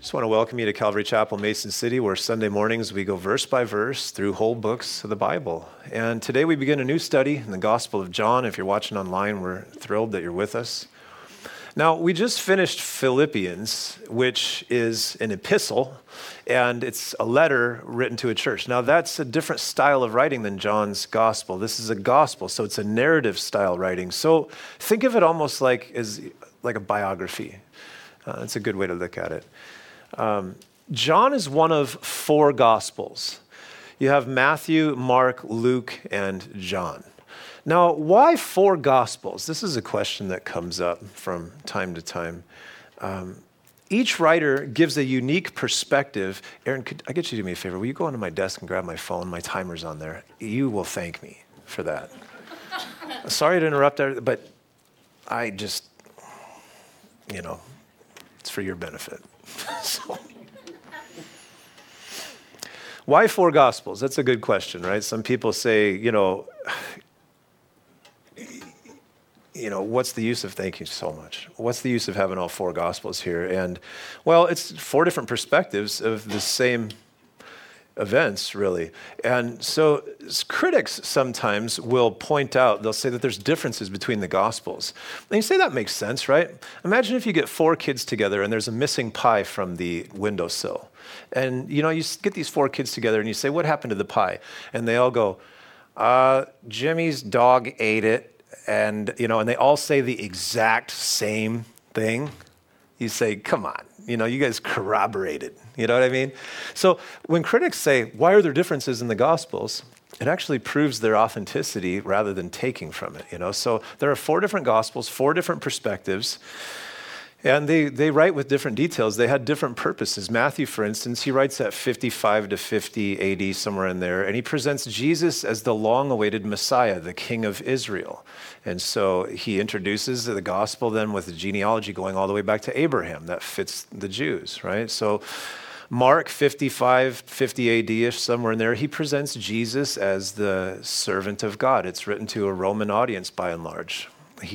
Just want to welcome you to Calvary Chapel, Mason City, where Sunday mornings we go verse by verse through whole books of the Bible. And today we begin a new study in the Gospel of John. If you're watching online, we're thrilled that you're with us. Now, we just finished Philippians, which is an epistle, and it's a letter written to a church. Now, that's a different style of writing than John's Gospel. This is a gospel, so it's a narrative style writing. So think of it almost like a biography. That's a good way to look at it. John is one of four Gospels. You have Matthew, Mark, Luke, and John. Now, why four Gospels? This is a question that comes up from time to time. Each writer gives a unique perspective. Aaron, could I get you to do me a favor? Will you go into my desk and grab my phone? My timer's on there. You will thank me for that. Sorry to interrupt, but I just, it's for your benefit. So, why four Gospels? That's a good question, right? Some people say, what's the use of, thank you so much. What's the use of having all four Gospels here? And, well, it's four different perspectives of the same events, really. And so critics sometimes will point out, they'll say that there's differences between the Gospels. And you say that makes sense, right? Imagine if you get four kids together and there's a missing pie from the windowsill. And, you get these four kids together and you say, what happened to the pie? And they all go, Jimmy's dog ate it. And, and they all say the exact same thing. You say, come on, you guys corroborated. You know what I mean? So when critics say, why are there differences in the Gospels? It actually proves their authenticity rather than taking from it, So there are four different Gospels, four different perspectives, and they write with different details. They had different purposes. Matthew, for instance, he writes at 55 to 50 AD, somewhere in there, and he presents Jesus as the long-awaited Messiah, the King of Israel. And so he introduces the gospel then with the genealogy going all the way back to Abraham. That fits the Jews, right? So Mark, 55, 50 AD-ish, somewhere in there, he presents Jesus as the servant of God. It's written to a Roman audience by and large.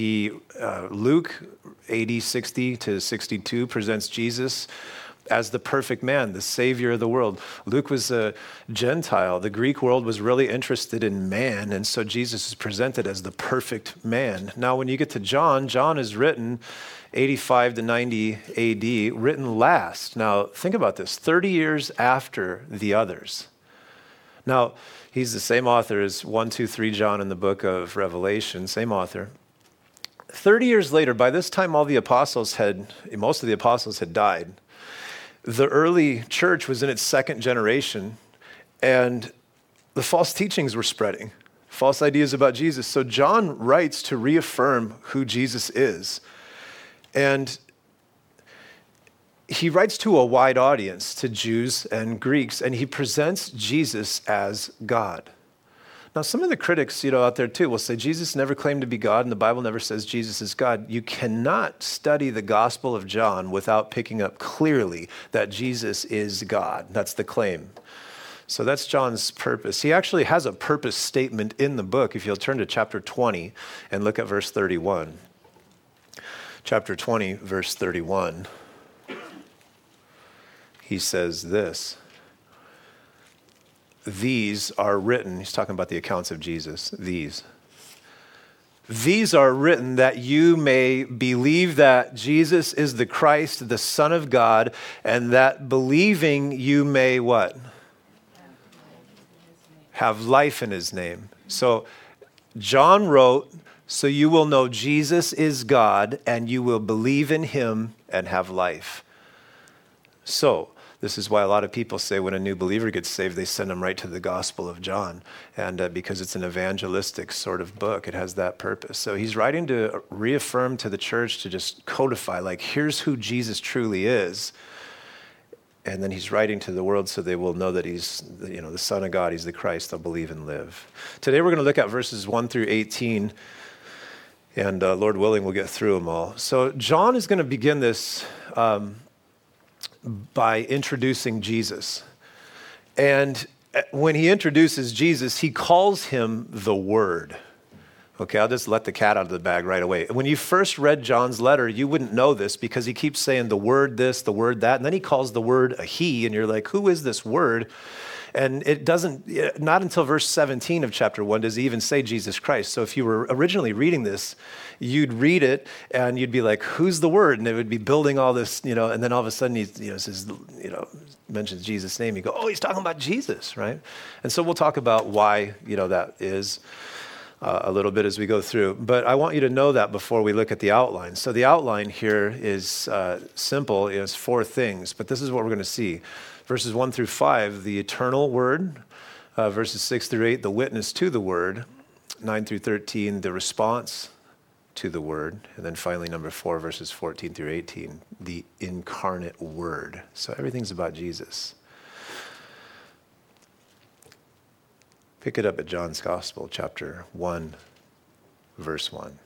Luke, AD 60 to 62, presents Jesus as the perfect man, the savior of the world. Luke was a Gentile. The Greek world was really interested in man, and so Jesus is presented as the perfect man. Now, when you get to John, John is written 85 to 90 AD, written last. Now, think about this, 30 years after the others. Now, he's the same author as 1, 2, 3 John in the book of Revelation, same author. 30 years later, by this time, most of the apostles had died. The early church was in its second generation, and the false teachings were spreading, false ideas about Jesus. So John writes to reaffirm who Jesus is. And he writes to a wide audience, to Jews and Greeks, and he presents Jesus as God. Now, some of the critics, out there too will say Jesus never claimed to be God and the Bible never says Jesus is God. You cannot study the Gospel of John without picking up clearly that Jesus is God. That's the claim. So that's John's purpose. He actually has a purpose statement in the book. If you'll turn to chapter 20 and look at verse 31. Chapter 20, verse 31. He says this. These are written, he's talking about the accounts of Jesus, these are written that you may believe that Jesus is the Christ, the Son of God, and that believing you may what? Have life in his name. So John wrote, so you will know Jesus is God and you will believe in him and have life. So, this is why a lot of people say when a new believer gets saved, they send them right to the Gospel of John. And because it's an evangelistic sort of book, it has that purpose. So he's writing to reaffirm to the church, to just codify, here's who Jesus truly is. And then he's writing to the world so they will know that he's the Son of God, he's the Christ, they'll believe and live. Today we're going to look at verses 1 through 18. And Lord willing, we'll get through them all. So John is going to begin this by introducing Jesus. And when he introduces Jesus, he calls him the Word. Okay, I'll just let the cat out of the bag right away. When you first read John's letter, you wouldn't know this because he keeps saying the word this, the word that, and then he calls the word a he, and you're like, who is this word? And it doesn't, not until verse 17 of chapter 1 does he even say Jesus Christ. So if you were originally reading this, you'd read it and you'd be like, who's the word? And it would be building all this, and then all of a sudden he says, mentions Jesus' name. You go, oh, he's talking about Jesus, right? And so we'll talk about why, that is a little bit as we go through. But I want you to know that before we look at the outline. So the outline here is simple. It's 4 things, but this is what we're going to see. Verses 1 through 5, the eternal word. Verses 6 through 8, the witness to the word. 9 through 13, the response to the word. And then finally, number 4, verses 14 through 18, the incarnate word. So everything's about Jesus. Pick it up at John's Gospel, chapter 1, verse 1.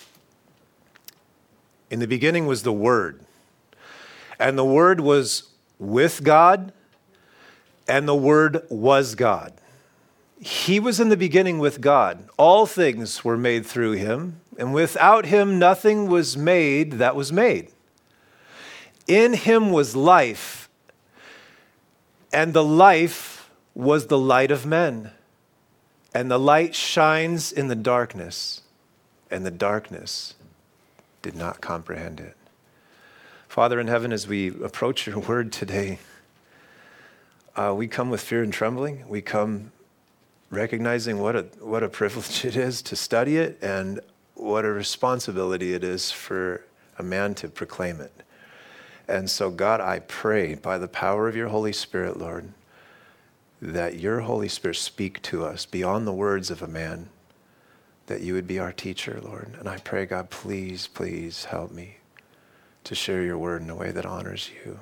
In the beginning was the Word, and the Word was with God, and the Word was God. He was in the beginning with God. All things were made through him, and without him nothing was made that was made. In him was life, and the life was the light of men. And the light shines in the darkness, and the darkness did not comprehend it. Father in heaven, as we approach your word today, we come with fear and trembling. We come recognizing what a privilege it is to study it and what a responsibility it is for a man to proclaim it. And so, God, I pray by the power of your Holy Spirit, Lord, that your Holy Spirit speak to us beyond the words of a man, that you would be our teacher, Lord. And I pray, God, please, please help me to share your word in a way that honors you.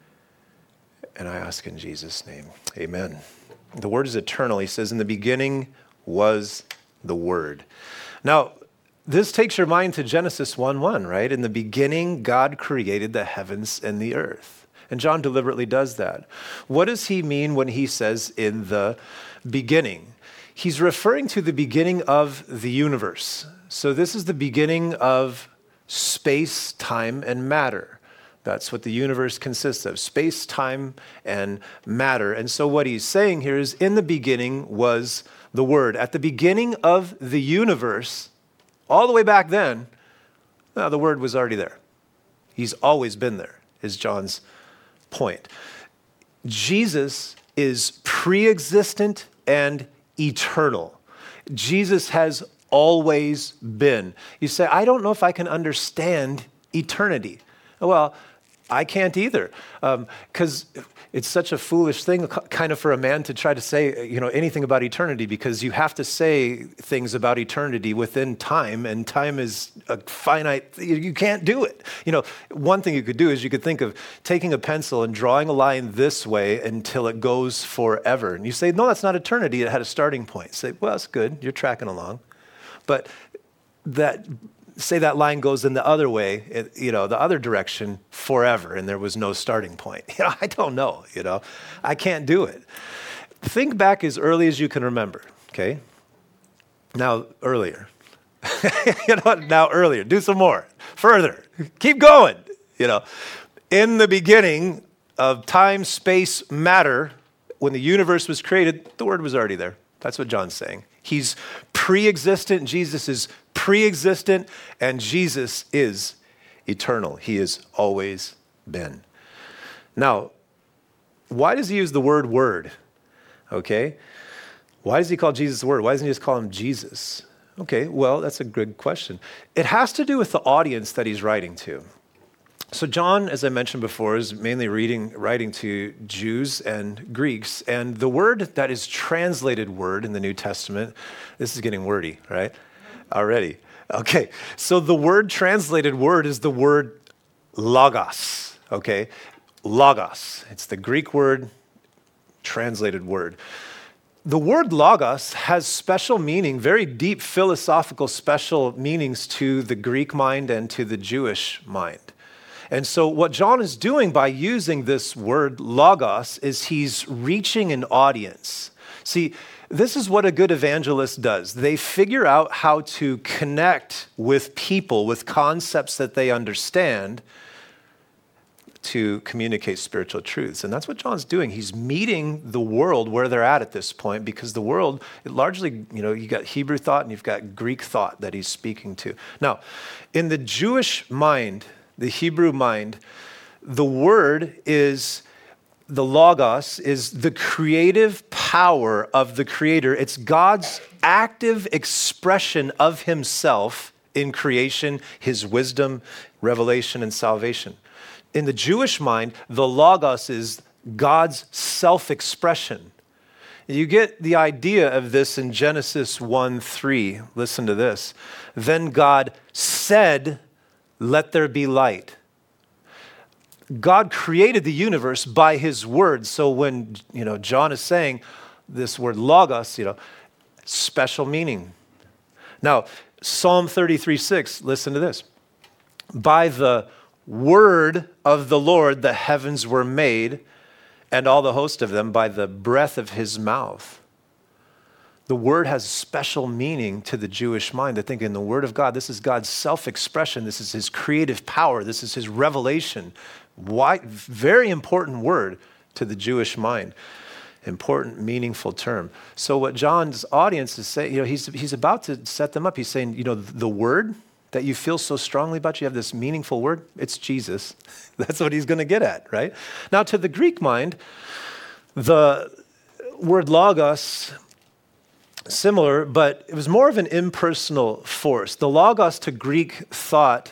And I ask in Jesus' name, amen. The word is eternal. He says, in the beginning was the word. Now, this takes your mind to Genesis 1:1, right? In the beginning, God created the heavens and the earth. And John deliberately does that. What does he mean when he says in the beginning? He's referring to the beginning of the universe. So this is the beginning of space, time, and matter. That's what the universe consists of, space, time, and matter. And so what he's saying here is in the beginning was the Word. At the beginning of the universe, all the way back then, the Word was already there. He's always been there, is John's point. Jesus is pre-existent and eternal. Jesus has always been. You say, I don't know if I can understand eternity. Well, I can't either, because it's such a foolish thing kind of for a man to try to say, anything about eternity, because you have to say things about eternity within time, and time is a finite, you can't do it. One thing you could do is you could think of taking a pencil and drawing a line this way until it goes forever. And you say, no, that's not eternity. It had a starting point. Say, well, that's good. You're tracking along. But say that line goes in the other way, the other direction forever, and there was no starting point. I don't know, I can't do it. Think back as early as you can remember, okay? Now, earlier. Now, earlier. Do some more. Further. Keep going, In the beginning of time, space, matter, when the universe was created, the Word was already there. That's what John's saying. He's pre-existent. Jesus is pre-existent, and Jesus is eternal. He has always been. Now, why does he use the word word? Okay. Why does he call Jesus the Word? Why doesn't he just call him Jesus? Okay, well, that's a good question. It has to do with the audience that he's writing to. So John, as I mentioned before, is mainly writing to Jews and Greeks. And the word that is translated word in the New Testament, this is getting wordy, right? Already. Okay, so the word translated word is the word logos, okay? Logos. It's the Greek word, translated word. The word logos has special meaning, very deep philosophical special meanings to the Greek mind and to the Jewish mind. And so what John is doing by using this word logos is he's reaching an audience. See, This is what a good evangelist does. They figure out how to connect with people, with concepts that they understand, to communicate spiritual truths. And that's what John's doing. He's meeting the world where they're at this point, because the world, it largely, you got Hebrew thought and you've got Greek thought that he's speaking to. Now, in the Jewish mind, the Hebrew mind, the word is, the logos is the creative power of the creator. It's God's active expression of himself in creation, his wisdom, revelation, and salvation. In the Jewish mind, the logos is God's self-expression. You get the idea of this in Genesis 1:3. Listen to this. Then God said, "Let there be light." God created the universe by his word. So when, John is saying this word logos, special meaning. Now, Psalm 33:6, listen to this. By the word of the Lord, the heavens were made, and all the host of them by the breath of his mouth. The word has special meaning to the Jewish mind. They think in the word of God, this is God's self-expression. This is his creative power. This is his revelation. Why? Very important word to the Jewish mind. Important, meaningful term. So what John's audience is saying, he's about to set them up. He's saying, the word that you feel so strongly about, you have this meaningful word, it's Jesus. That's what he's going to get at, right? Now, to the Greek mind, the word logos, similar, but it was more of an impersonal force. The logos to Greek thought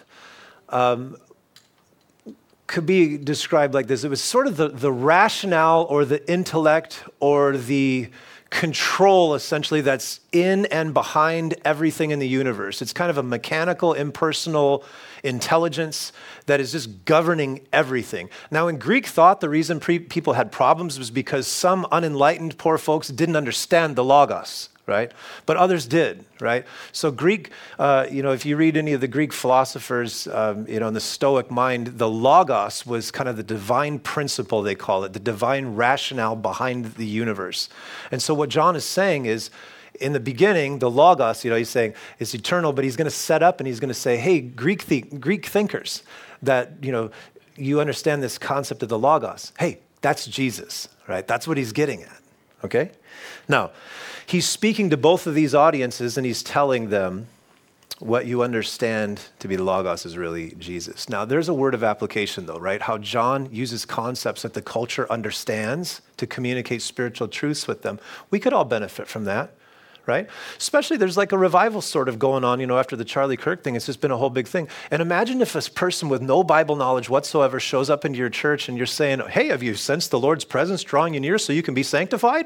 could be described like this. It was sort of the rationale or the intellect or the control, essentially, that's in and behind everything in the universe. It's kind of a mechanical, impersonal intelligence that is just governing everything. Now, in Greek thought, the reason people had problems was because some unenlightened poor folks didn't understand the logos, right? But others did, right? So Greek, if you read any of the Greek philosophers, in the Stoic mind, the logos was kind of the divine principle, they call it, the divine rationale behind the universe. And so what John is saying is, in the beginning, the logos, he's saying it's eternal, but he's going to set up and he's going to say, hey, Greek thinkers, that, you understand this concept of the logos. Hey, that's Jesus, right? That's what he's getting at, okay? Now, he's speaking to both of these audiences and he's telling them what you understand to be the logos is really Jesus. Now, there's a word of application though, right? How John uses concepts that the culture understands to communicate spiritual truths with them. We could all benefit from that, right? Especially there's like a revival sort of going on, after the Charlie Kirk thing. It's just been a whole big thing. And imagine if a person with no Bible knowledge whatsoever shows up into your church and you're saying, hey, have you sensed the Lord's presence drawing you near so you can be sanctified?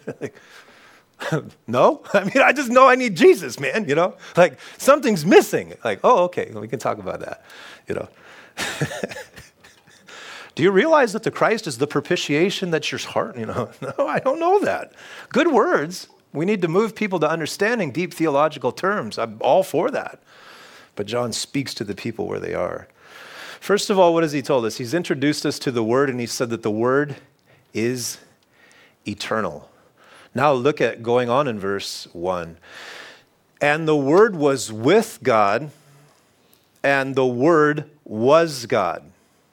No? I just know I need Jesus, man, Like, something's missing. Like, oh, okay, we can talk about that, Do you realize that the Christ is the propitiation that's your heart? No, I don't know that. Good words. We need to move people to understanding deep theological terms. I'm all for that. But John speaks to the people where they are. First of all, what has he told us? He's introduced us to the Word, and he said that the Word is eternal. Now look at going on in verse 1. And the Word was with God, and the Word was God.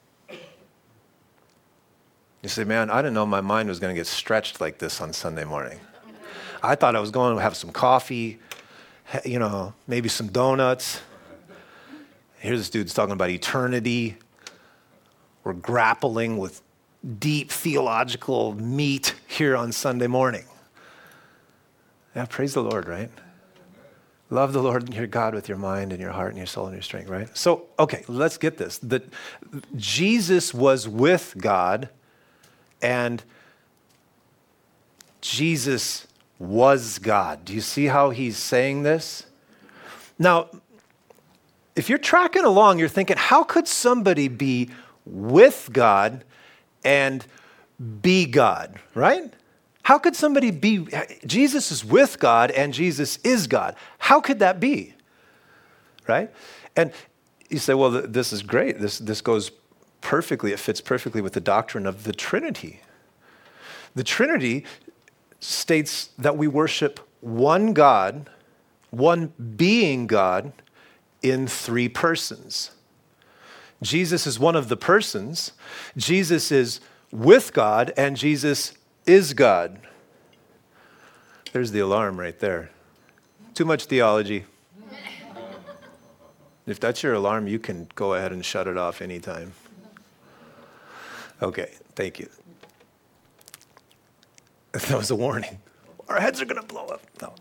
You say, man, I didn't know my mind was going to get stretched like this on Sunday morning. I thought I was going to have some coffee, maybe some donuts. Here's this dude's talking about eternity. We're grappling with deep theological meat here on Sunday morning. Yeah, praise the Lord, right? Love the Lord your God with your mind and your heart and your soul and your strength, right? So, okay, let's get this. Jesus was with God, and Jesus was God. Do you see how he's saying this? Now, if you're tracking along, you're thinking, how could somebody be with God and be God, right? How could somebody be, Jesus is with God and Jesus is God. How could that be, right? And you say, well, this is great. This goes perfectly, it fits perfectly with the doctrine of the Trinity. The Trinity states that we worship one God, one being God in three persons. Jesus is one of the persons. Jesus is with God, and Jesus is God. There's the alarm right there. Too much theology. If that's your alarm, you can go ahead and shut it off anytime. Okay, thank you. That was a warning. Our heads are going to blow up. No.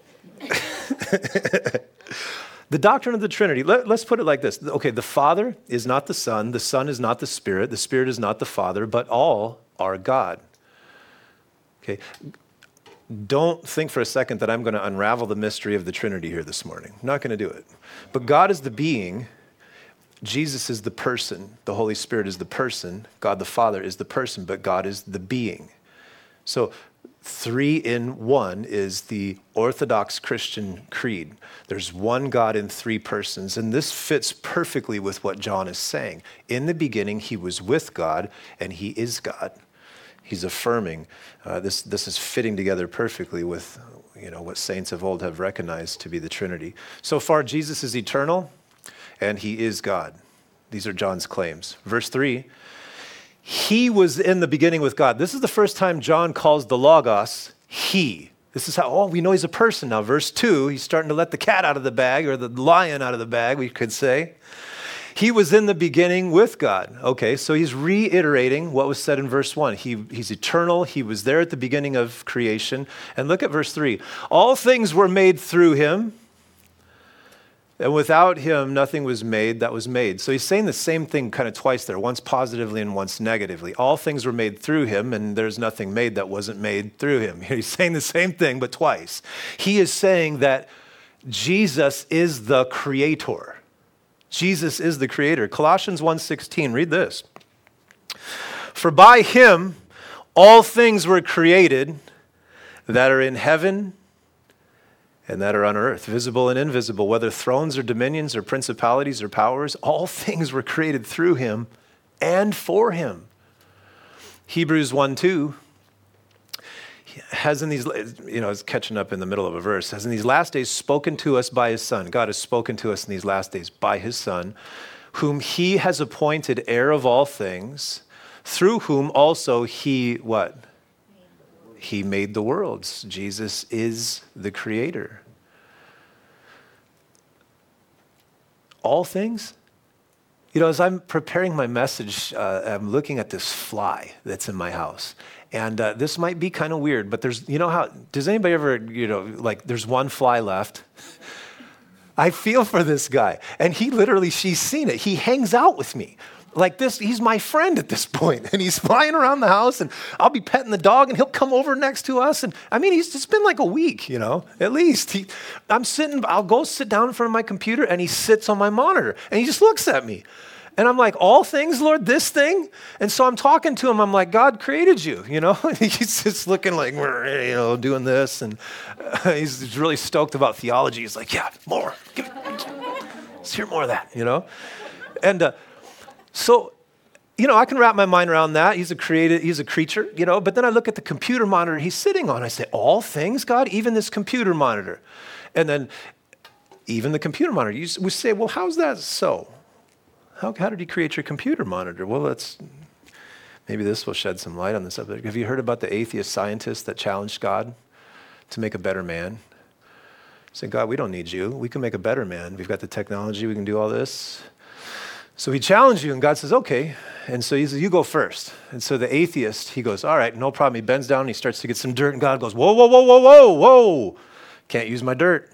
The doctrine of the Trinity, let's put it like this. Okay, the Father is not the Son is not the Spirit is not the Father, but all are God. Okay, don't think for a second that I'm going to unravel the mystery of the Trinity here this morning. I'm not going to do it. But God is the being, Jesus is the person, the Holy Spirit is the person, God the Father is the person, but God is the being. So 3 in 1 is the Orthodox Christian creed. There's one God in 3 persons, and this fits perfectly with what John is saying. In the beginning, he was with God, and he is God. He's affirming. This is fitting together perfectly with what saints of old have recognized to be the Trinity. So far, Jesus is eternal, and he is God. These are John's claims. Verse 3, he was in the beginning with God. This is the first time John calls the Logos he. This is how, we know he's a person now. Verse 2, he's starting to let the cat out of the bag, or the lion out of the bag, we could say. He was in the beginning with God. Okay, so he's reiterating what was said in verse 1. He's eternal. He was there at the beginning of creation. And look at verse 3. All things were made through him, and without him, nothing was made that was made. So he's saying the same thing kind of twice there, once positively and once negatively. All things were made through him, and there's nothing made that wasn't made through him. He's saying the same thing, but twice. He is saying that Jesus is the creator. Jesus is the creator. Colossians 1:16, read this. For by him all things were created that are in heaven and that are on earth, visible and invisible, whether thrones or dominions or principalities or powers, all things were created through him and for him. Hebrews 1:2 has in these, it's catching up in the middle of a verse, has in these last days spoken to us by his Son. God has spoken to us in these last days by his Son, whom he has appointed heir of all things, through whom also he, what? He made the worlds. Jesus is the creator. All things? As I'm preparing my message, I'm looking at this fly that's in my house. And this might be kind of weird, but there's, does anybody ever, there's one fly left? I feel for this guy. And she's seen it. He hangs out with me. Like this, he's my friend at this point. And he's flying around the house, and I'll be petting the dog, and he'll come over next to us. And it's been like a week, at least. I'll go sit down in front of my computer, and he sits on my monitor, and he just looks at me. And I'm like, all things, Lord, this thing? And so I'm talking to him. I'm like, God created you, And he's just looking like, doing this. And he's really stoked about theology. He's like, yeah, more. Let's hear more of that, And so, I can wrap my mind around that. He's a creature, But then I look at the computer monitor he's sitting on. I say, all things, God? Even this computer monitor. And then even the computer monitor. We say, well, how's that so? How did he create your computer monitor? Well, maybe this will shed some light on this subject. Have you heard about the atheist scientist that challenged God to make a better man? He said, God, we don't need you. We can make a better man. We've got the technology. We can do all this. So he challenged you, and God says, okay. And so he says, you go first. And so the atheist, he goes, all right, no problem. He bends down, and he starts to get some dirt, and God goes, whoa, whoa, whoa, whoa, whoa, whoa. Can't use my dirt.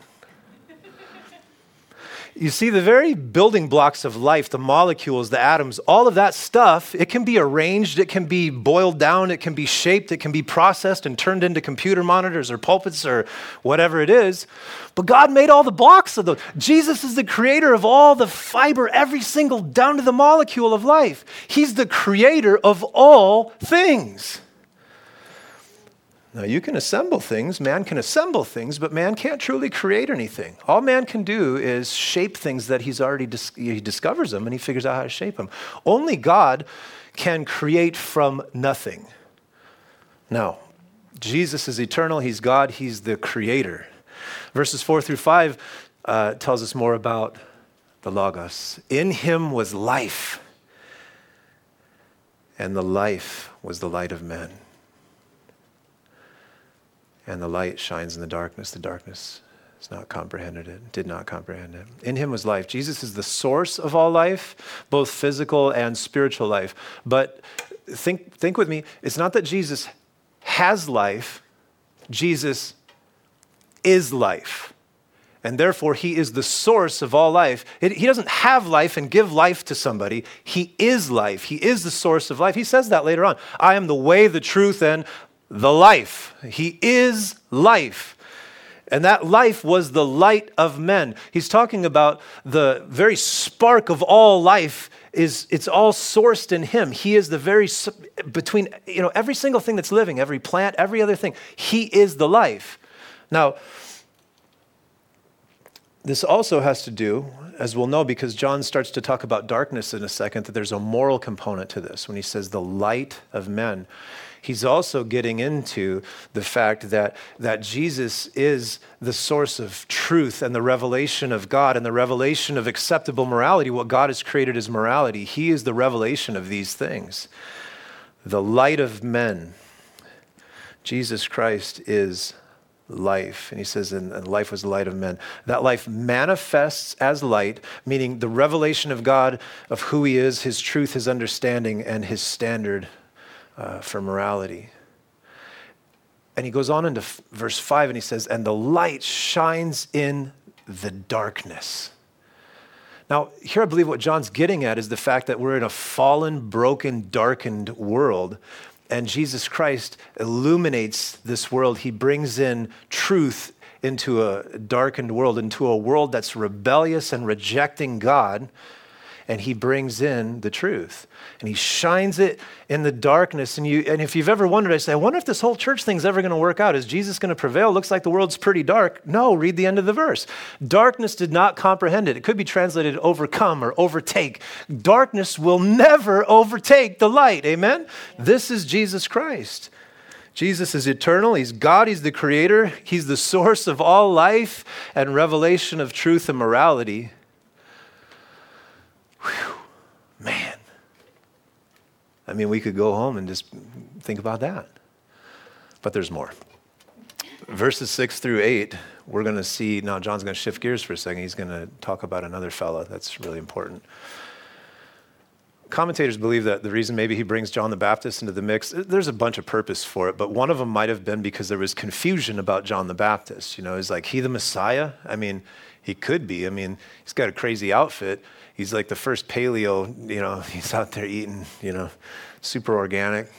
You see, the very building blocks of life, the molecules, the atoms, all of that stuff, it can be arranged, it can be boiled down, it can be shaped, it can be processed and turned into computer monitors or pulpits or whatever it is. But God made all the blocks of those. Jesus is the creator of all the fiber, every single, down to the molecule of life. He's the creator of all things. Now, you can assemble things, man can assemble things, but man can't truly create anything. All man can do is shape things that he discovers them, and he figures out how to shape them. Only God can create from nothing. Now, Jesus is eternal. He's God. He's the creator. Verses 4 through 5 tells us more about the Logos. In him was life, and the life was the light of men. And the light shines in the darkness. The darkness has not comprehended it, did not comprehend it. In him was life. Jesus is the source of all life, both physical and spiritual life. But think with me, it's not that Jesus has life, Jesus is life. And therefore, he is the source of all life. He doesn't have life and give life to somebody. He is life. He is the source of life. He says that later on. I am the way, the truth, and the life. He is life. And that life was the light of men. He's talking about the very spark of all life. It's all sourced in him. He is the very, between every single thing that's living, every plant, every other thing. He is the life. Now, this also has to do, as we'll know, because John starts to talk about darkness in a second, that there's a moral component to this. When he says the light of men, he's also getting into the fact that Jesus is the source of truth and the revelation of God and the revelation of acceptable morality. What God has created as morality, he is the revelation of these things. The light of men. Jesus Christ is life. And he says, and life was the light of men. That life manifests as light, meaning the revelation of God, of who he is, his truth, his understanding, and his standard for morality. And he goes on into verse 5 and he says, and the light shines in the darkness. Now, here I believe what John's getting at is the fact that we're in a fallen, broken, darkened world. And Jesus Christ illuminates this world. He brings in truth into a darkened world, into a world that's rebellious and rejecting God. And he brings in the truth. And he shines it in the darkness. And if you've ever wondered, I say, I wonder if this whole church thing's ever going to work out. Is Jesus going to prevail? Looks like the world's pretty dark. No, read the end of the verse. Darkness did not comprehend it. It could be translated overcome or overtake. Darkness will never overtake the light. Amen? This is Jesus Christ. Jesus is eternal. He's God. He's the creator. He's the source of all life and revelation of truth and morality. Whew, man. I mean, we could go home and just think about that. But there's more. Verses 6 through 8, we're going to see, now John's going to shift gears for a second. He's going to talk about another fella that's really important. Commentators believe that the reason maybe he brings John the Baptist into the mix, there's a bunch of purpose for it, but one of them might have been because there was confusion about John the Baptist. Is like he the Messiah? I mean, he could be. I mean, he's got a crazy outfit. He's like the first paleo, he's out there eating, super organic.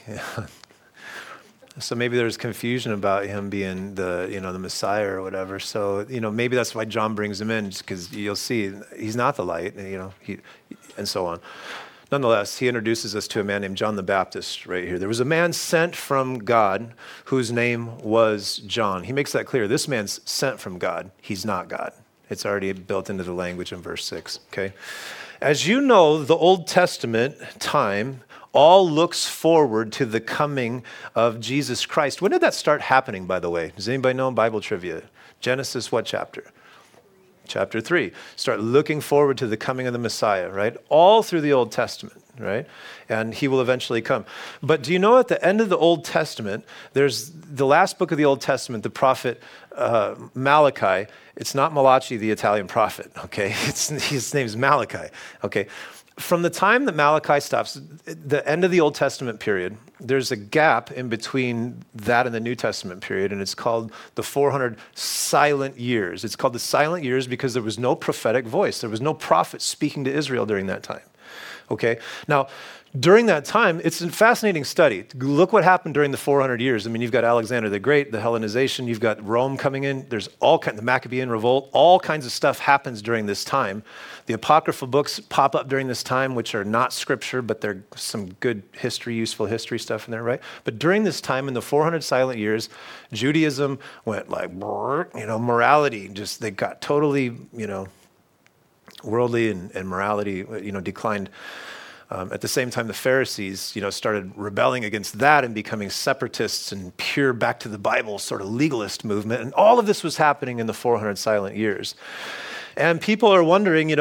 So maybe there's confusion about him being the Messiah or whatever. So, maybe that's why John brings him in, because you'll see he's not the light, and so on. Nonetheless, he introduces us to a man named John the Baptist right here. There was a man sent from God whose name was John. He makes that clear. This man's sent from God. He's not God. It's already built into the language in verse 6, okay? As you know, the Old Testament time all looks forward to the coming of Jesus Christ. When did that start happening, by the way? Does anybody know Bible trivia? Genesis, what chapter? Chapter 3. Start looking forward to the coming of the Messiah, right? All through the Old Testament, right? And he will eventually come. But do you know at the end of the Old Testament, there's the last book of the Old Testament, the prophet Malachi. It's not Malachi, the Italian prophet, okay? His name's Malachi, okay? From the time that Malachi stops, the end of the Old Testament period, there's a gap in between that and the New Testament period, and it's called the 400 silent years. It's called the silent years because there was no prophetic voice. There was no prophet speaking to Israel during that time, okay? Now, during that time, it's a fascinating study. Look what happened during the 400 years. I mean, you've got Alexander the Great, the Hellenization, you've got Rome coming in. There's all kinds, the Maccabean revolt, all kinds of stuff happens during this time. The apocryphal books pop up during this time, which are not scripture, but they're some good history, useful history stuff in there, right? But during this time, in the 400 silent years, Judaism went like, morality, just they got totally, worldly and morality, declined At the same time, the Pharisees, started rebelling against that and becoming separatists and pure back to the Bible sort of legalist movement. And all of this was happening in the 400 silent years. And people are wondering,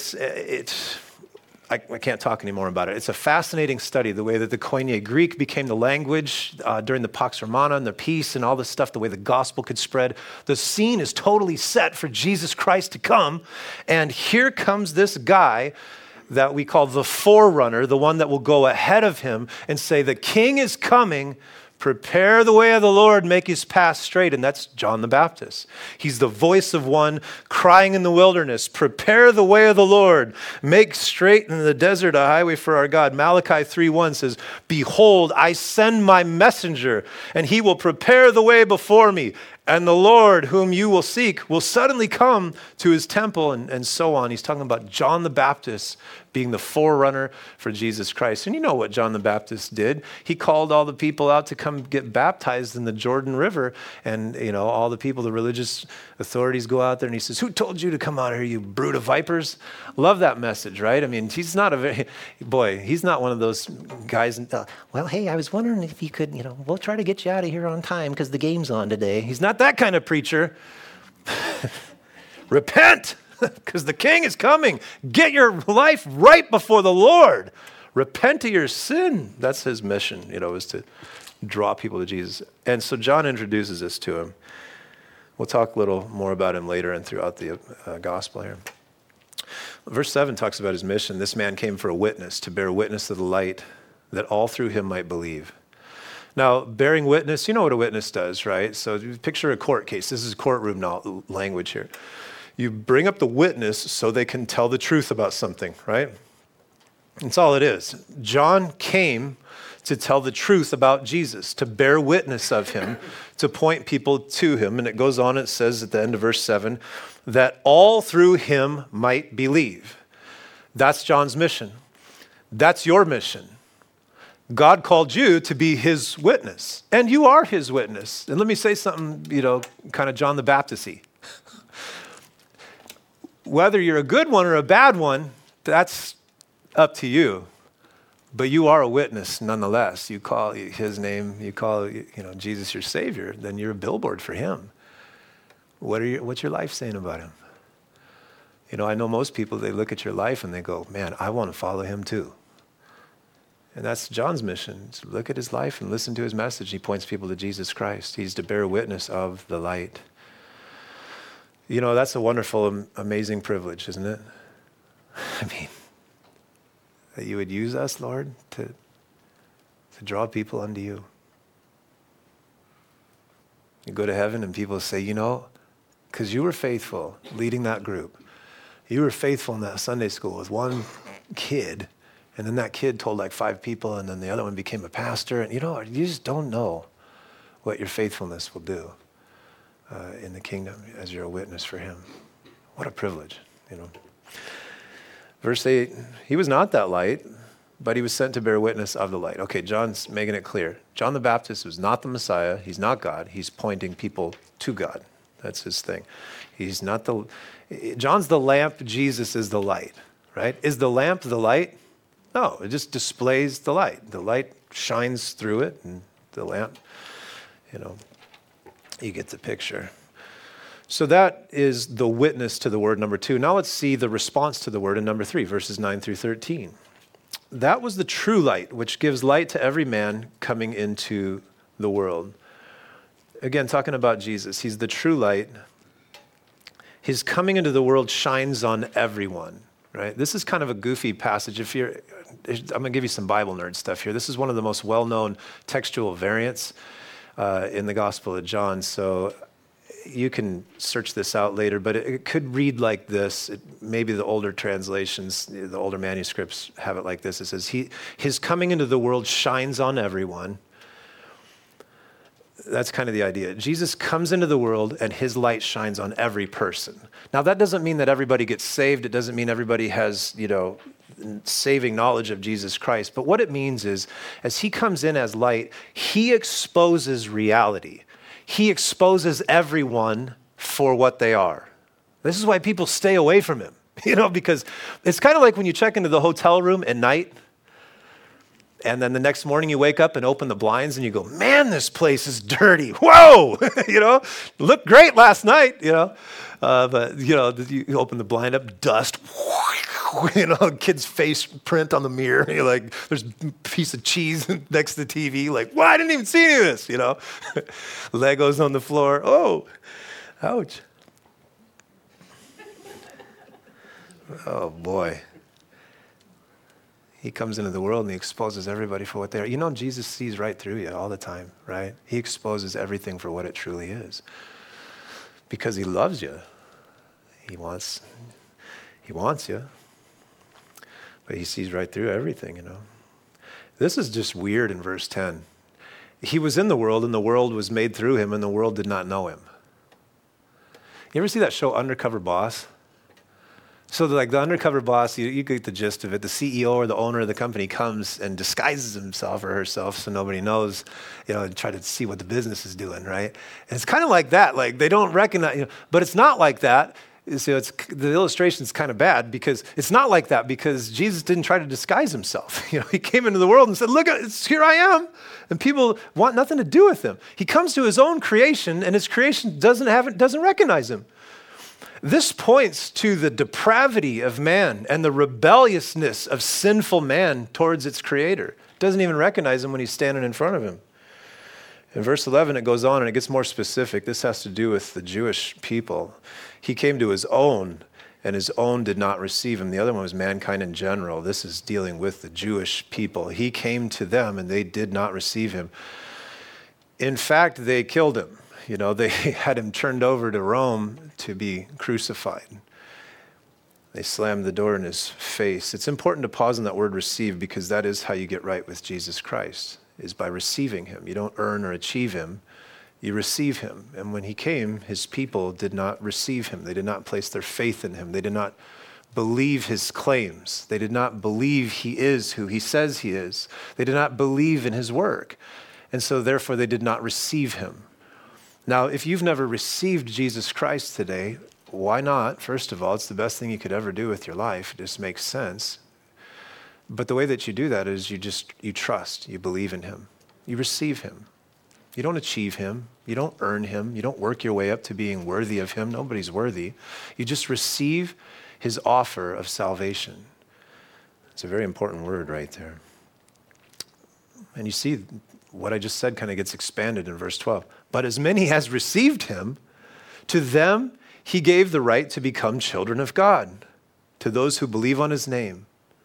I can't talk anymore about it. It's a fascinating study, the way that the Koine Greek became the language during the Pax Romana and the peace and all this stuff, the way the gospel could spread. The scene is totally set for Jesus Christ to come. And here comes this guy that we call the forerunner, the one that will go ahead of him and say, the king is coming, prepare the way of the Lord, make his path straight. And that's John the Baptist. He's the voice of one crying in the wilderness, prepare the way of the Lord, make straight in the desert a highway for our God. Malachi 3:1 says, behold, I send my messenger, and he will prepare the way before me. And the Lord whom you will seek will suddenly come to his temple, and so on. He's talking about John the Baptist being the forerunner for Jesus Christ. And you know what John the Baptist did. He called all the people out to come get baptized in the Jordan River. And, all the people, the religious authorities go out there and he says, who told you to come out here, you brood of vipers? Love that message, right? I mean, he's not one of those guys. Well, hey, I was wondering if you could, we'll try to get you out of here on time because the game's on today. He's not that kind of preacher. Repent, because the king is coming. Get your life right before the Lord. Repent of your sin. That's his mission, is to draw people to Jesus. And so John introduces us to him. We'll talk a little more about him later and throughout the gospel here. Verse 7 talks about his mission. This man came for a witness, to bear witness of the light, that all through him might believe. Now, bearing witness, you know what a witness does, right? So you picture a court case. This is courtroom language here. You bring up the witness so they can tell the truth about something, right? That's all it is. John came to tell the truth about Jesus, to bear witness of him, to point people to him. And it goes on, it says at the end of verse 7, that all through him might believe. That's John's mission. That's your mission. God called you to be his witness, and you are his witness. And let me say something, kind of John the Baptist-y. Whether you're a good one or a bad one, that's up to you. But you are a witness nonetheless. You call his name, you call Jesus your Savior, then you're a billboard for him. What's your life saying about him? I know most people, they look at your life and they go, man, I want to follow him too. And that's John's mission, to look at his life and listen to his message. He points people to Jesus Christ. He's to bear witness of the light. That's a wonderful, amazing privilege, isn't it? I mean, that you would use us, Lord, to draw people unto you. You go to heaven and people say, because you were faithful leading that group. You were faithful in that Sunday school with one kid, and then that kid told like 5 people, and then the other one became a pastor. And you just don't know what your faithfulness will do in the kingdom as you're a witness for him. What a privilege, Verse 8, he was not that light, but he was sent to bear witness of the light. Okay, John's making it clear. John the Baptist was not the Messiah. He's not God. He's pointing people to God. That's his thing. John's the lamp, Jesus is the light, right? Is the lamp the light? No, it just displays the light. The light shines through it, and the lamp, you get the picture. So that is the witness to the word, number 2. Now let's see the response to the word in number 3, verses 9 through 13. That was the true light, which gives light to every man coming into the world. Again, talking about Jesus, he's the true light. His coming into the world shines on everyone, right? This is kind of a goofy passage. I'm going to give you some Bible nerd stuff here. This is one of the most well-known textual variants in the Gospel of John. So you can search this out later, but it could read like this. Maybe the older translations, the older manuscripts have it like this. It says, his coming into the world shines on everyone. That's kind of the idea. Jesus comes into the world and his light shines on every person. Now, that doesn't mean that everybody gets saved. It doesn't mean everybody has, saving knowledge of Jesus Christ. But what it means is, as he comes in as light, he exposes reality. He exposes everyone for what they are. This is why people stay away from him, because it's kind of like when you check into the hotel room at night And then the next morning you wake up and open the blinds and you go, man, this place is dirty. Whoa, looked great last night, but you open the blind up, dust, kid's face print on the mirror. You're like, there's a piece of cheese next to the TV. Like, well, I didn't even see any of this, Legos on the floor. Oh, ouch. Oh, boy. He comes into the world and he exposes everybody for what they are. Jesus sees right through you all the time, right? He exposes everything for what it truly is. Because he loves you. He wants you. But he sees right through everything, This is just weird in verse 10. He was in the world and the world was made through him and the world did not know him. You ever see that show Undercover Boss? So the undercover boss, you get the gist of it. The CEO or the owner of the company comes and disguises himself or herself so nobody knows, and try to see what the business is doing, right? And it's kind of like that. Like they don't recognize, but it's not like that. So the illustration is kind of bad because it's not like that because Jesus didn't try to disguise himself. He came into the world and said, look, here I am. And people want nothing to do with him. He comes to his own creation and his creation doesn't recognize him. This points to the depravity of man and the rebelliousness of sinful man towards its creator. Doesn't even recognize him when he's standing in front of him. In verse 11, it goes on and it gets more specific. This has to do with the Jewish people. He came to his own, and his own did not receive him. The other one was mankind in general. This is dealing with the Jewish people. He came to them, and they did not receive him. In fact, they killed him. They had him turned over to Rome to be crucified. They slammed the door in his face. It's important to pause on that word receive because that is how you get right with Jesus Christ, is by receiving him. You don't earn or achieve him. You receive him. And when he came, his people did not receive him. They did not place their faith in him. They did not believe his claims. They did not believe he is who he says he is. They did not believe in his work. And so therefore they did not receive him. Now, if you've never received Jesus Christ today, why not? First of all, it's the best thing you could ever do with your life. It just makes sense. But the way that you do that is you trust, you believe in him. You receive him. You don't achieve him. You don't earn him. You don't work your way up to being worthy of him. Nobody's worthy. You just receive his offer of salvation. It's a very important word right there. And you see what I just said kind of gets expanded in verse 12. But as many as received him, to them he gave the right to become children of God, to those who believe on his name.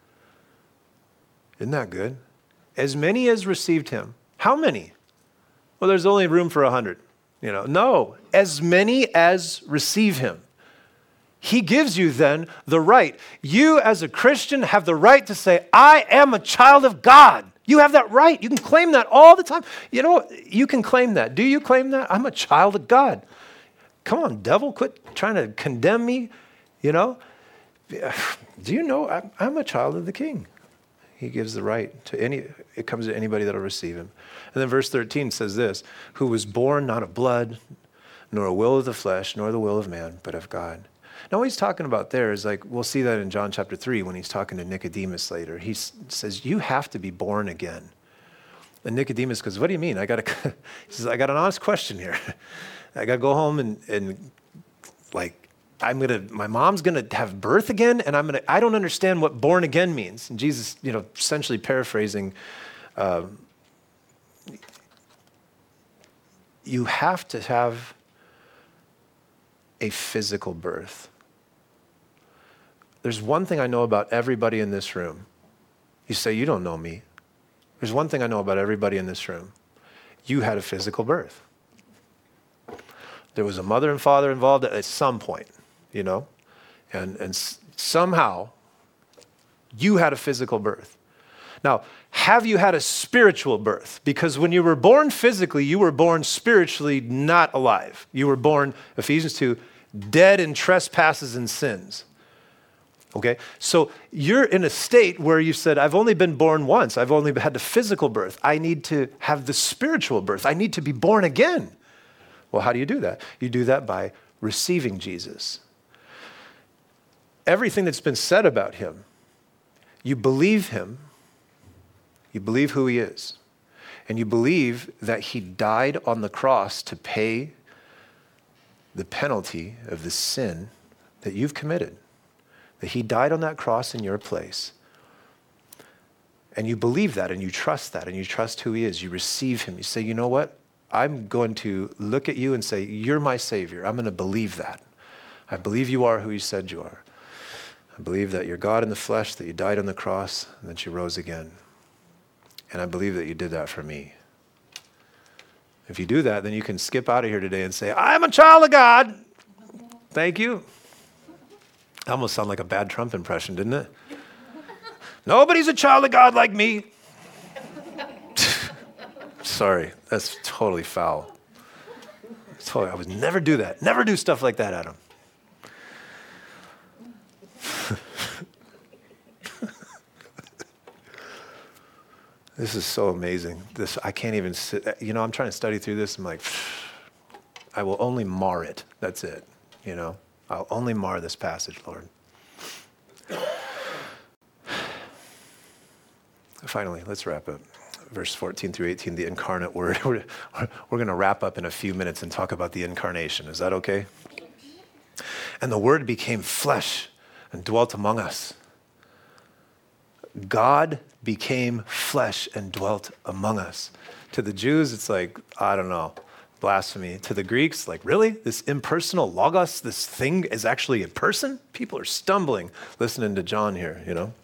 Isn't that good? As many as received him. How many? Well, there's only room for 100. No, as many as receive him. He gives you then the right. You as a Christian have the right to say, I am a child of God. You have that right. You can claim that all the time. You can claim that. Do you claim that? I'm a child of God. Come on, devil, quit trying to condemn me. Do you know I'm a child of the King? He gives the right to it comes to anybody that'll receive him. And then verse 13 says this, who was born not of blood, nor a will of the flesh, nor the will of man, but of God. Now what he's talking about there is we'll see that in John chapter 3 when he's talking to Nicodemus later. He says, you have to be born again. And Nicodemus goes, what do you mean? He says, I got an honest question here. I got to go home and my mom's going to have birth again, and I don't understand what born again means. And Jesus, essentially paraphrasing, you have to have a physical birth. There's one thing I know about everybody in this room. You say, you don't know me. There's one thing I know about everybody in this room. You had a physical birth. There was a mother and father involved at some point, and somehow you had a physical birth. Now, have you had a spiritual birth? Because when you were born physically, you were born spiritually not alive. You were born, Ephesians 2, dead in trespasses and sins. Okay, so you're in a state where you said, I've only been born once. I've only had the physical birth. I need to have the spiritual birth. I need to be born again. Well, how do you do that? You do that by receiving Jesus. Everything that's been said about him, you believe him, You believe who he is. And you believe that he died on the cross to pay the penalty of the sin that you've committed. That he died on that cross in your place. And you believe that and you trust who he is. You receive him. You say, you know what? I'm going to look at you and say, you're my Savior. I'm going to believe that. I believe you are who you said you are. I believe that you're God in the flesh, that you died on the cross, and that you rose again. And I believe that you did that for me. If you do that, then you can skip out of here today and say, I'm a child of God. Thank you. That almost sounded like a bad Trump impression, didn't it? Nobody's a child of God like me. Sorry, that's totally foul. I would never do that. Never do stuff like that, Adam. This is so amazing. I can't even sit. I'm trying to study through this. I'm like, I will only mar it. That's it. I'll only mar this passage, Lord. Finally, let's wrap up. Verse 14 through 18, the incarnate word. We're going to wrap up in a few minutes and talk about the incarnation. Is that okay? And the word became flesh and dwelt among us. God became flesh and dwelt among us. To the Jews, it's like, I don't know, blasphemy. To the Greeks, like, really? This impersonal logos, this thing is actually a person? People are stumbling listening to John here,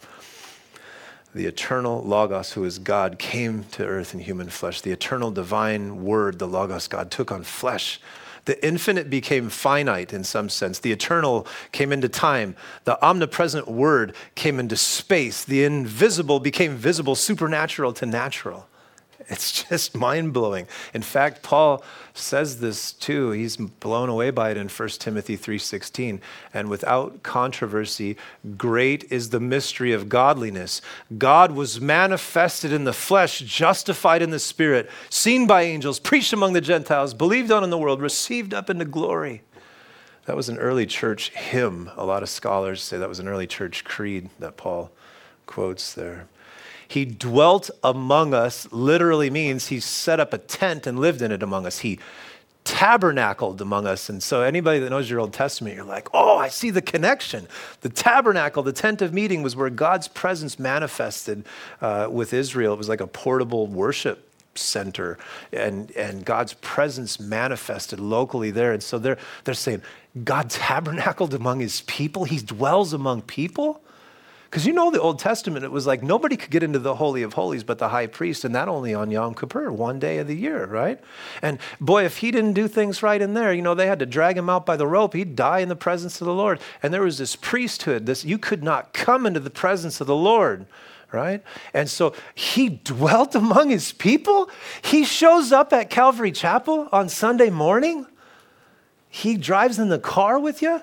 The eternal logos, who is God, came to earth in human flesh. The eternal divine word, the logos, God, took on flesh. The infinite became finite in some sense. The eternal came into time. The omnipresent word came into space. The invisible became visible, supernatural to natural. It's just mind-blowing. In fact, Paul says this too. He's blown away by it in 1 Timothy 3:16. And without controversy, great is the mystery of godliness. God was manifested in the flesh, justified in the spirit, seen by angels, preached among the Gentiles, believed on in the world, received up into glory. That was an early church hymn. A lot of scholars say that was an early church creed that Paul quotes there. He dwelt among us literally means he set up a tent and lived in it among us. He tabernacled among us. And so anybody that knows your Old Testament, you're like, oh, I see the connection. The tabernacle, the tent of meeting, was where God's presence manifested with Israel. It was like a portable worship center, and God's presence manifested locally there. And so they're saying, God tabernacled among his people? He dwells among people? Because the Old Testament, it was like nobody could get into the Holy of Holies but the high priest, and that only on Yom Kippur, one day of the year, right? And boy, if he didn't do things right in there, they had to drag him out by the rope. He'd die in the presence of the Lord. And there was this priesthood, you could not come into the presence of the Lord, right? And so he dwelt among his people. He shows up at Calvary Chapel on Sunday morning. He drives in the car with you.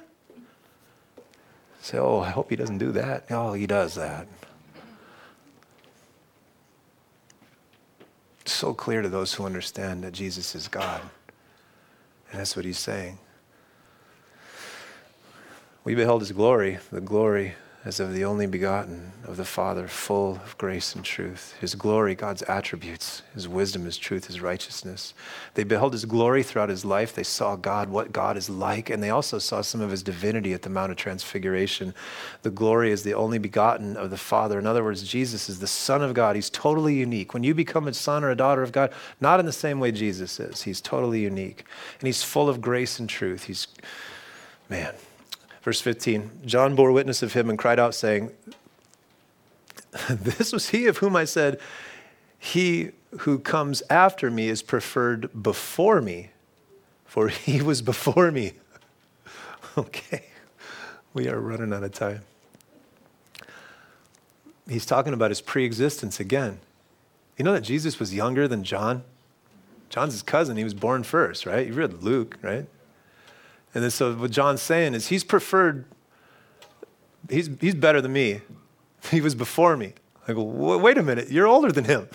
Say, oh, I hope he doesn't do that. Oh, he does that. It's so clear to those who understand that Jesus is God. And that's what he's saying. We beheld his glory, the glory as of the only begotten of the Father, full of grace and truth. His glory, God's attributes, his wisdom, his truth, his righteousness. They beheld his glory throughout his life. They saw God, what God is like, and they also saw some of his divinity at the Mount of Transfiguration. The glory is the only begotten of the Father. In other words, Jesus is the Son of God. He's totally unique. When you become a son or a daughter of God, not in the same way Jesus is. He's totally unique. And he's full of grace and truth. Verse 15, John bore witness of him and cried out, saying, this was he of whom I said, he who comes after me is preferred before me, for he was before me. Okay, we are running out of time. He's talking about his pre-existence again. You know that Jesus was younger than John? John's his cousin. He was born first, right? You read Luke, right? And then so what John's saying is he's preferred, he's better than me. He was before me. I go, wait a minute, you're older than him.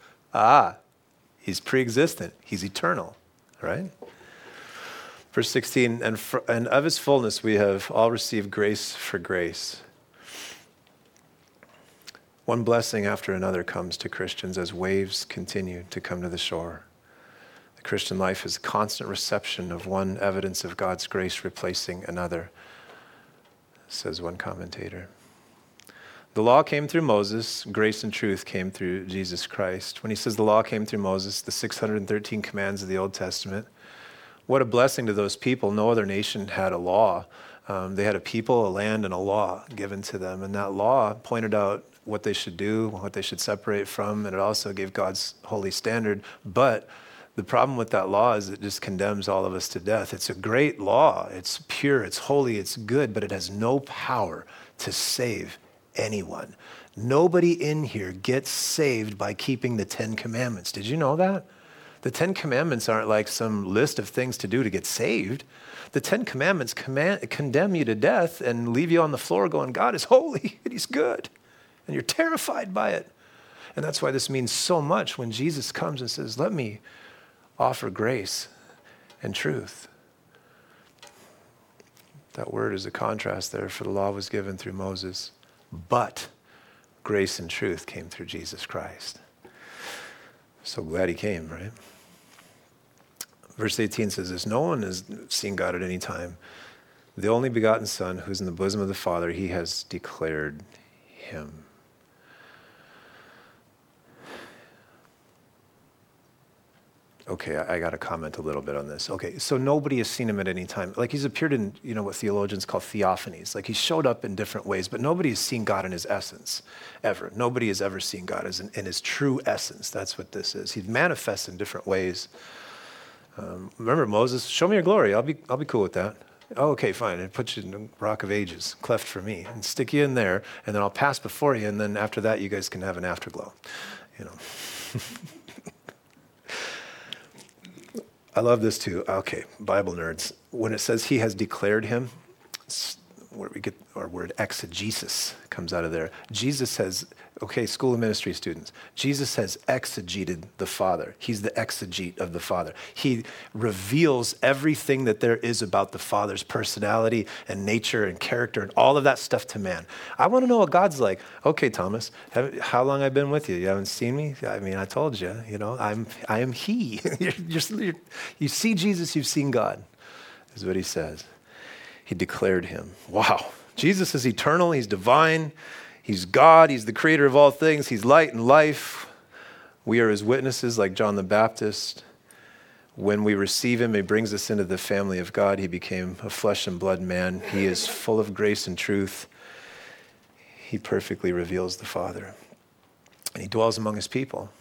He's pre-existent. He's eternal, right? Verse 16, and of his fullness we have all received grace for grace. One blessing after another comes to Christians as waves continue to come to the shore. The Christian life is a constant reception of one evidence of God's grace replacing another, says one commentator. The law came through Moses, grace and truth came through Jesus Christ. When he says the law came through Moses, the 613 commands of the Old Testament, what a blessing to those people. No other nation had a law. They had a people, a land, and a law given to them. And that law pointed out what they should do, what they should separate from, and it also gave God's holy standard. But the problem with that law is it just condemns all of us to death. It's a great law. It's pure, it's holy, it's good, but it has no power to save anyone. Nobody in here gets saved by keeping the 10 Commandments. Did you know that? The 10 Commandments aren't like some list of things to do to get saved. The 10 Commandments condemn you to death and leave you on the floor going, God is holy and he's good. And you're terrified by it. And that's why this means so much when Jesus comes and says, let me offer grace and truth. That word is a contrast there, for the law was given through Moses, but grace and truth came through Jesus Christ. So glad he came, right? Verse 18 says this, no one has seen God at any time. The only begotten Son, who's in the bosom of the Father, he has declared him. Okay, I got to comment a little bit on this. Okay, so nobody has seen him at any time. Like he's appeared in, what theologians call theophanies. Like he showed up in different ways, but nobody has seen God in his essence, ever. Nobody has ever seen God as in his true essence. That's what this is. He manifests in different ways. Remember Moses, show me your glory. I'll be cool with that. Oh, okay, fine. And put you in the rock of ages, cleft for me, and stick you in there, and then I'll pass before you, and then after that, you guys can have an afterglow. I love this too. Okay, Bible nerds. When it says he has declared him, where we get our word exegesis comes out of there. Jesus has, school of ministry students, Jesus has exegeted the Father. He's the exegete of the Father. He reveals everything that there is about the Father's personality and nature and character and all of that stuff to man. I want to know what God's like. Okay, Thomas, how long I've been with you? You haven't seen me? I mean, I told you, I am he. You see Jesus, you've seen God, is what he says. He declared him. Wow. Jesus is eternal. He's divine. He's God. He's the creator of all things. He's light and life. We are his witnesses like John the Baptist. When we receive him, he brings us into the family of God. He became a flesh and blood man. He is full of grace and truth. He perfectly reveals the Father. And he dwells among his people.